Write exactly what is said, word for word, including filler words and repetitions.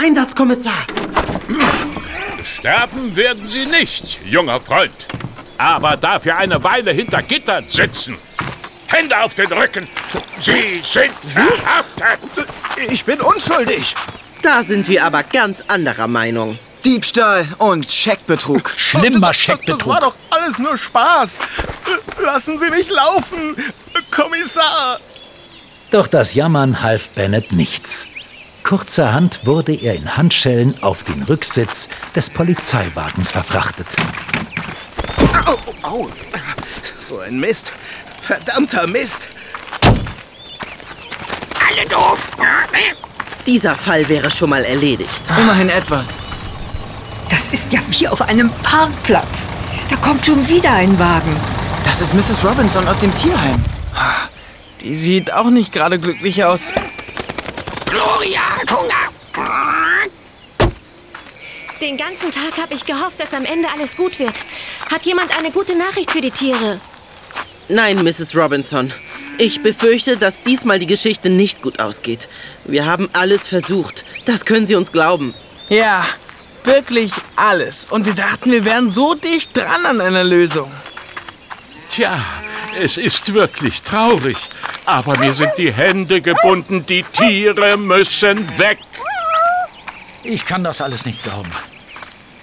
Einsatz, Kommissar! Sterben werden Sie nicht, junger Freund. Aber dafür eine Weile hinter Gittern sitzen. Hände auf den Rücken. Sie sind verhaftet. Ich bin unschuldig. Da sind wir aber ganz anderer Meinung. Diebstahl und Scheckbetrug. Schlimmer Das Scheckbetrug. war doch alles nur Spaß. Lassen Sie mich laufen, Kommissar. Doch das Jammern half Bennett nichts. Kurzerhand wurde er in Handschellen auf den Rücksitz des Polizeiwagens verfrachtet. Au, au. So ein Mist. Verdammter Mist. Alle doof. Dieser Fall wäre schon mal erledigt. Immerhin etwas. Das ist ja wie auf einem Parkplatz. Da kommt schon wieder ein Wagen. Das ist Misses Robinson aus dem Tierheim. Die sieht auch nicht gerade glücklich aus. Gloria hat Hunger. Den ganzen Tag habe ich gehofft, dass am Ende alles gut wird. Hat jemand eine gute Nachricht für die Tiere? Nein, Misses Robinson. Ich befürchte, dass diesmal die Geschichte nicht gut ausgeht. Wir haben alles versucht. Das können Sie uns glauben. Ja, wirklich alles. Und wir dachten, wir wären so dicht dran an einer Lösung. Tja, es ist wirklich traurig. Aber mir sind die Hände gebunden. Die Tiere müssen weg. Ich kann das alles nicht glauben.